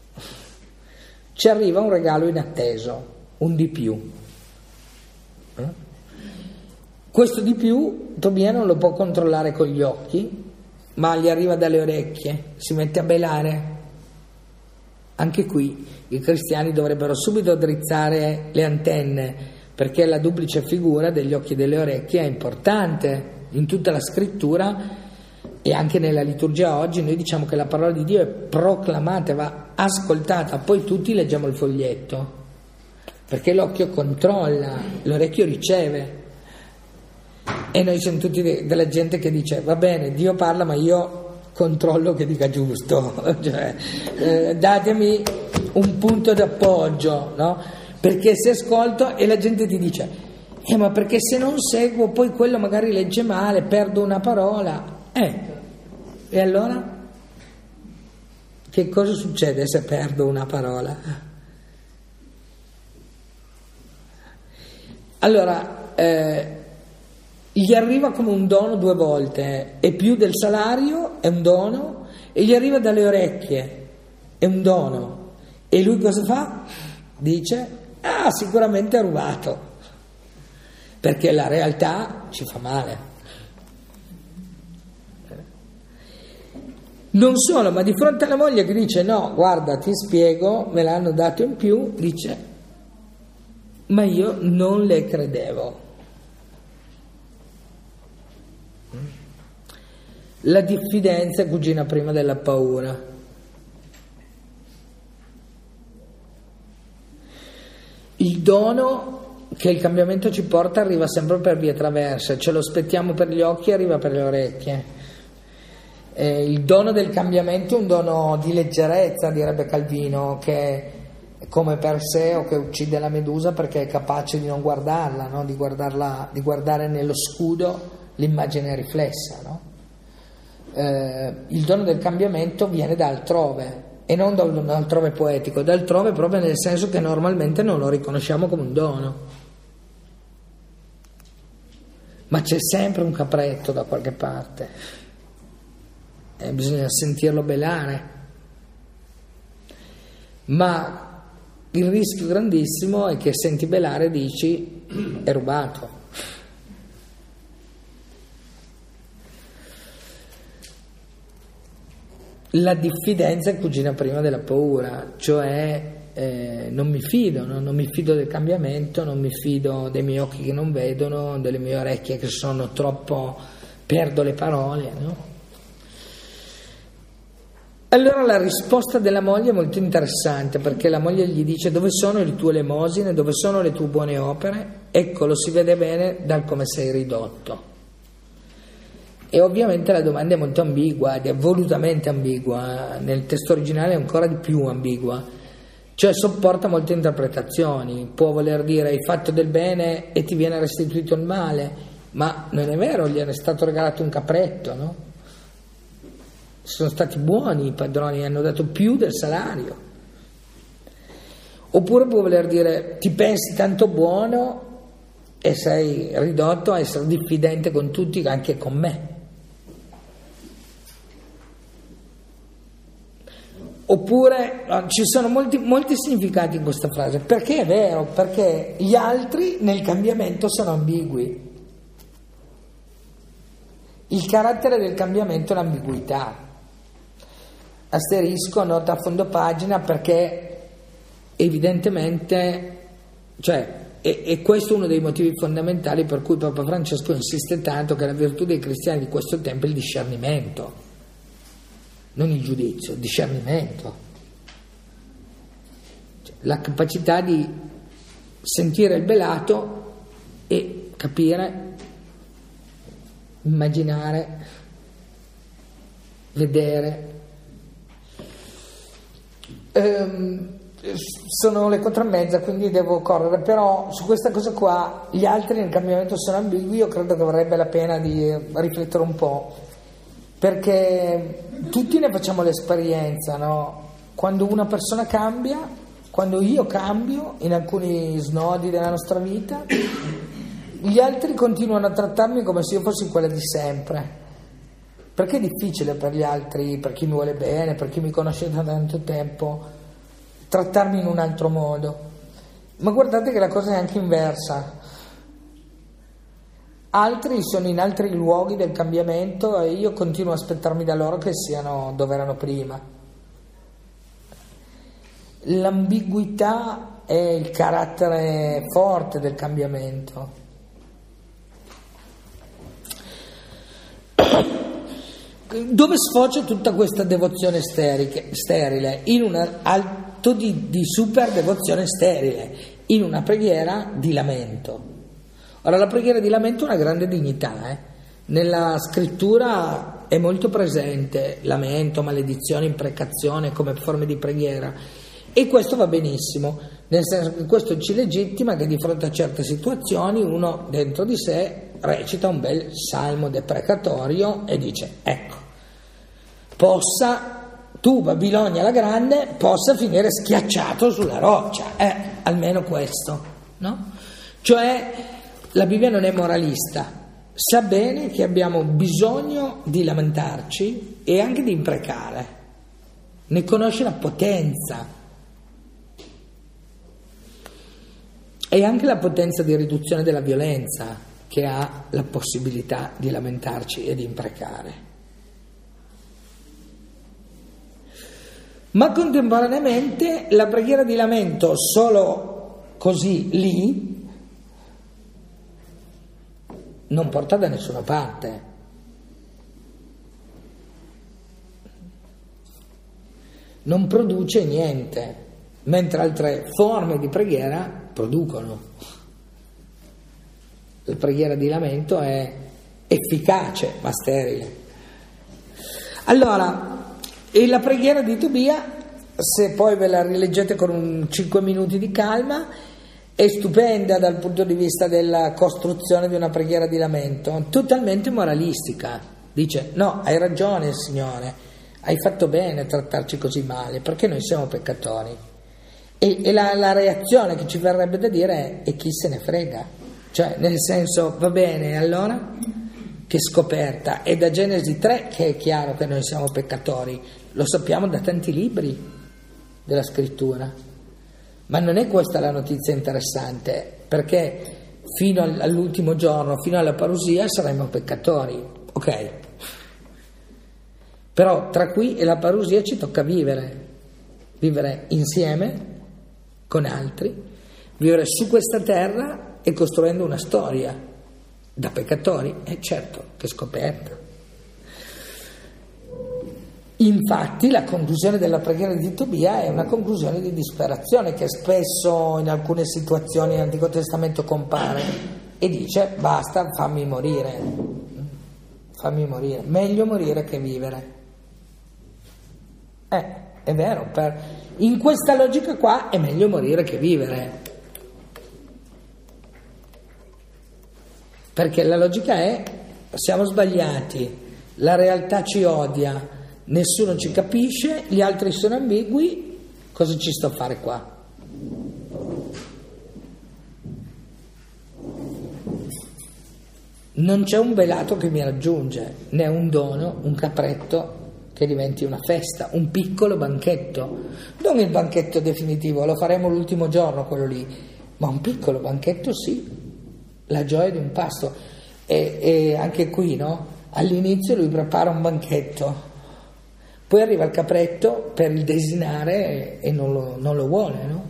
ci arriva un regalo inatteso, un di più. Eh? Questo di più Tobia non lo può controllare con gli occhi, ma gli arriva dalle orecchie, si mette a belare. Anche qui i cristiani dovrebbero subito drizzare le antenne, perché la duplice figura degli occhi e delle orecchie è importante in tutta la scrittura e anche nella liturgia oggi. Noi diciamo che la parola di Dio è proclamata, va ascoltata, poi tutti leggiamo il foglietto, perché l'occhio controlla, l'orecchio riceve, e noi siamo tutti de- della gente che dice va bene, Dio parla ma io controllo che dica giusto, cioè, eh, datemi un punto d'appoggio, no? Perché se ascolto e la gente ti dice eh ma perché se non seguo poi quello magari legge male, perdo una parola, eh e allora che cosa succede se perdo una parola? Allora eh, gli arriva come un dono due volte, e più del salario è un dono, e gli arriva dalle orecchie, è un dono, e lui cosa fa? Dice, ah sicuramente ha rubato, perché la realtà ci fa male. Non solo, ma di fronte alla moglie che dice no, guarda ti spiego, me l'hanno dato in più, dice ma io non le credevo. La diffidenza è cugina prima della paura. Il dono che il cambiamento ci porta arriva sempre per vie traverse, ce lo aspettiamo per gli occhi, arriva per le orecchie. Eh, il dono del cambiamento è un dono di leggerezza, direbbe Calvino, che è come Perseo che uccide la medusa perché è capace di non guardarla, no? Di guardarla, di guardare nello scudo l'immagine riflessa, no? Eh, il dono del cambiamento viene da altrove, e non da un altrove poetico, da altrove proprio nel senso che normalmente non lo riconosciamo come un dono, ma c'è sempre un capretto da qualche parte e bisogna sentirlo belare, ma il rischio grandissimo è che senti belare e dici è rubato. La diffidenza è cugina prima della paura, cioè eh, non mi fido, no? Non mi fido del cambiamento, non mi fido dei miei occhi che non vedono, delle mie orecchie che sono troppo, perdo le parole, no? Allora la risposta della moglie è molto interessante, perché la moglie gli dice dove sono le tue elemosine, dove sono le tue buone opere? Ecco, lo si vede bene dal come sei ridotto. E ovviamente la domanda è molto ambigua, ed è volutamente ambigua, nel testo originale è ancora di più ambigua, cioè sopporta molte interpretazioni. Può voler dire hai fatto del bene e ti viene restituito il male, ma non è vero, gli è stato regalato un capretto, no? Sono stati buoni i padroni, hanno dato più del salario. Oppure può voler dire ti pensi tanto buono e sei ridotto a essere diffidente con tutti, anche con me. Oppure ci sono molti, molti significati in questa frase, perché è vero, perché gli altri nel cambiamento sono ambigui. Il carattere del cambiamento è l'ambiguità. Asterisco, nota a fondo pagina, perché evidentemente, cioè, e, e questo è uno dei motivi fondamentali per cui Papa Francesco insiste tanto che la virtù dei cristiani di questo tempo è il discernimento. Non il giudizio, il discernimento, cioè, la capacità di sentire il belato e capire, immaginare, vedere. Ehm, sono le quattro e mezza, quindi devo correre, però su questa cosa qua gli altri nel cambiamento sono ambigui. Io credo che varrebbe la pena di riflettere un po', perché tutti ne facciamo l'esperienza, no? Quando una persona cambia, quando io cambio in alcuni snodi della nostra vita, gli altri continuano a trattarmi come se io fossi quella di sempre, perché è difficile per gli altri, per chi mi vuole bene, per chi mi conosce da tanto tempo, trattarmi in un altro modo. Ma guardate che la cosa è anche inversa. Altri sono in altri luoghi del cambiamento e io continuo a aspettarmi da loro che siano dove erano prima. L'ambiguità è il carattere forte del cambiamento. Dove sfocia tutta questa devozione sterile? sterile in un atto di, di super devozione sterile, in una preghiera di lamento. Ora, la preghiera di lamento ha una grande dignità, eh? Nella scrittura è molto presente lamento, maledizione, imprecazione come forme di preghiera, e questo va benissimo, nel senso che questo ci legittima che di fronte a certe situazioni uno dentro di sé recita un bel salmo deprecatorio e dice: ecco, possa tu, Babilonia la grande, possa finire schiacciato sulla roccia, eh, almeno questo, no? Cioè la Bibbia non è moralista, sa bene che abbiamo bisogno di lamentarci e anche di imprecare, ne conosce la potenza e anche la potenza di riduzione della violenza che ha la possibilità di lamentarci e di imprecare. Ma contemporaneamente la preghiera di lamento solo così lì non porta da nessuna parte. Non produce niente, mentre altre forme di preghiera producono. La preghiera di lamento è efficace ma sterile. Allora, e la preghiera di Tobia, se poi ve la rileggete con un cinque minuti di calma, è stupenda dal punto di vista della costruzione di una preghiera di lamento, totalmente moralistica. Dice: no, hai ragione Signore, hai fatto bene a trattarci così male, perché noi siamo peccatori. E, e la, la reazione che ci verrebbe da dire è: e chi se ne frega? Cioè, nel senso, va bene, allora che scoperta. È da Genesi tre che è chiaro che noi siamo peccatori, lo sappiamo da tanti libri della scrittura. Ma non è questa la notizia interessante, perché fino all'ultimo giorno, fino alla parusia, saremo peccatori, ok? Però tra qui e la parusia ci tocca vivere, vivere insieme con altri, vivere su questa terra e costruendo una storia da peccatori, e certo che scoperta. Infatti la conclusione della preghiera di Tobia è una conclusione di disperazione che spesso in alcune situazioni nell'Antico Testamento compare, e dice: basta, fammi morire, fammi morire, meglio morire che vivere. Eh, è vero, per, in questa logica qua è meglio morire che vivere, perché la logica è: siamo sbagliati, la realtà ci odia, nessuno ci capisce, gli altri sono ambigui, cosa ci sto a fare qua? Non c'è un velato che mi raggiunge, né un dono, un capretto che diventi una festa, un piccolo banchetto, non il banchetto definitivo, lo faremo l'ultimo giorno quello lì, ma un piccolo banchetto sì, la gioia di un pasto. E, e anche qui, no? All'inizio lui prepara un banchetto, poi arriva il capretto per il desinare e non lo, non lo vuole, no?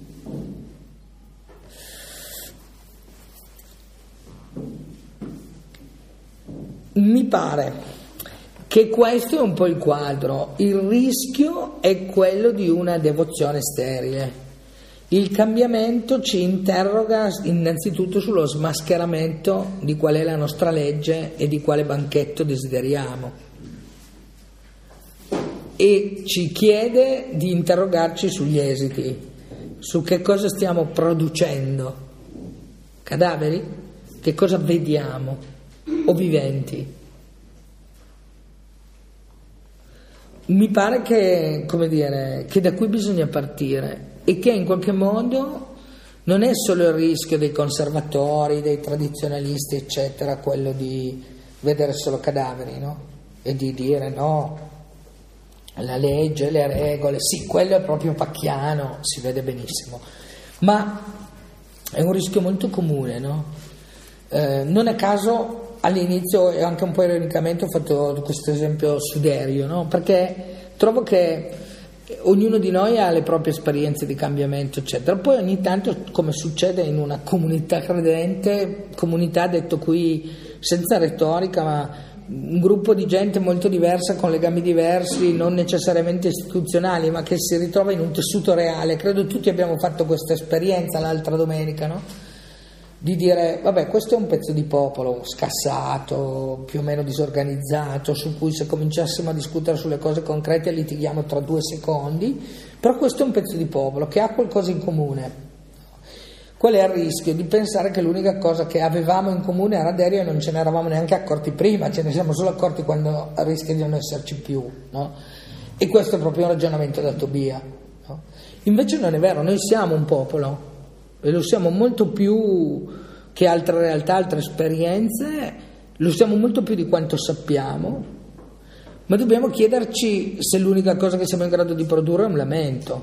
Mi pare che questo è un po' il quadro. Il rischio è quello di una devozione sterile. Il cambiamento ci interroga innanzitutto sullo smascheramento di qual è la nostra legge e di quale banchetto desideriamo. e ci chiede di interrogarci sugli esiti, su che cosa stiamo producendo. Cadaveri? Che cosa vediamo? O viventi? Mi pare che, come dire, che da qui bisogna partire e che in qualche modo non è solo il rischio dei conservatori, dei tradizionalisti, eccetera, quello di vedere solo cadaveri, no? E di dire no, la legge, le regole, sì, quello è proprio pacchiano, si vede benissimo, ma è un rischio molto comune, no? Eh, non a caso all'inizio e anche un po' ironicamente ho fatto questo esempio suderio, no? Perché trovo che ognuno di noi ha le proprie esperienze di cambiamento, eccetera. Poi ogni tanto, come succede in una comunità credente, comunità detto qui senza retorica, ma un gruppo di gente molto diversa, con legami diversi, non necessariamente istituzionali, ma che si ritrova in un tessuto reale. Credo tutti abbiamo fatto questa esperienza l'altra domenica, no? Di dire, vabbè, questo è un pezzo di popolo scassato, più o meno disorganizzato, su cui se cominciassimo a discutere sulle cose concrete litighiamo tra due secondi, però questo è un pezzo di popolo che ha qualcosa in comune. Qual è il rischio? Di pensare che l'unica cosa che avevamo in comune era Derio e non ce ne eravamo neanche accorti prima, ce ne siamo solo accorti quando rischia di non esserci più, no? E questo è proprio un ragionamento da Tobia, no? Invece non è vero, noi siamo un popolo e lo siamo molto più che altre realtà, altre esperienze, lo siamo molto più di quanto sappiamo, ma dobbiamo chiederci se l'unica cosa che siamo in grado di produrre è un lamento.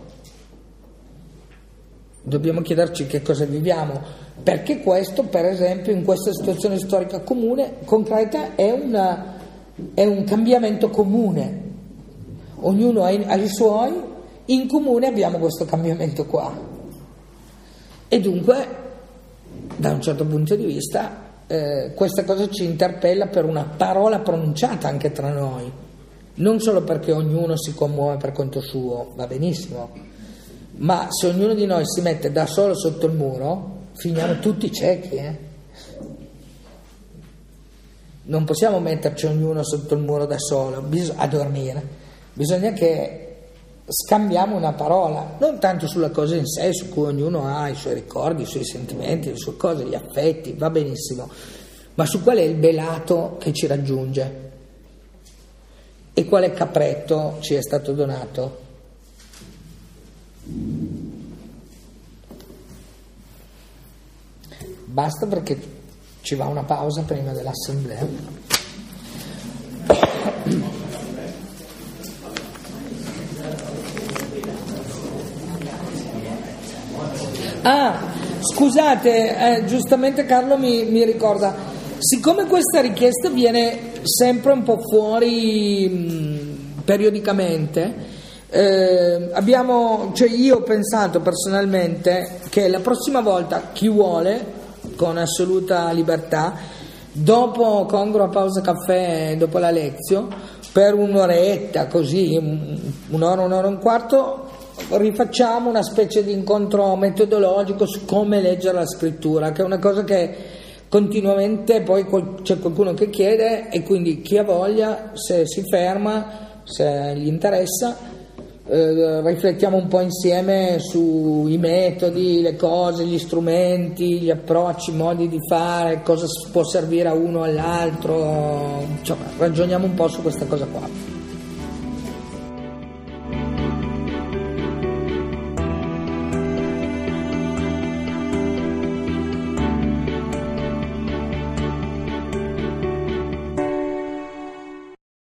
Dobbiamo chiederci che cosa viviamo, perché questo, per esempio, in questa situazione storica comune, concreta, è, una, è un cambiamento comune. Ognuno ha i, ha i suoi, in comune abbiamo questo cambiamento qua. E dunque, da un certo punto di vista, eh, questa cosa ci interpella per una parola pronunciata anche tra noi, non solo perché ognuno si commuove per conto suo, va benissimo, ma se ognuno di noi si mette da solo sotto il muro, finiamo tutti ciechi, eh? Non possiamo metterci ognuno sotto il muro da solo bis- a dormire, bisogna che scambiamo una parola, non tanto sulla cosa in sé, su cui ognuno ha i suoi ricordi, i suoi sentimenti, le sue cose, gli affetti, va benissimo, ma su qual è il belato che ci raggiunge e quale capretto ci è stato donato. Basta, perché ci va una pausa prima dell'assemblea. Ah, scusate, eh, giustamente Carlo mi, mi ricorda, siccome questa richiesta viene sempre un po' fuori mh, periodicamente, eh, abbiamo, cioè io ho pensato personalmente che la prossima volta chi vuole, con assoluta libertà, dopo congrua pausa caffè, dopo la lezione, per un'oretta così, un'ora, un'ora e un quarto, rifacciamo una specie di incontro metodologico su come leggere la scrittura, che è una cosa che continuamente poi c'è qualcuno che chiede, e quindi chi ha voglia, se si ferma, se gli interessa, eh, riflettiamo un po' insieme sui metodi, le cose, gli strumenti, gli approcci, i modi di fare, cosa può servire a uno o all'altro, insomma ragioniamo un po' su questa cosa qua.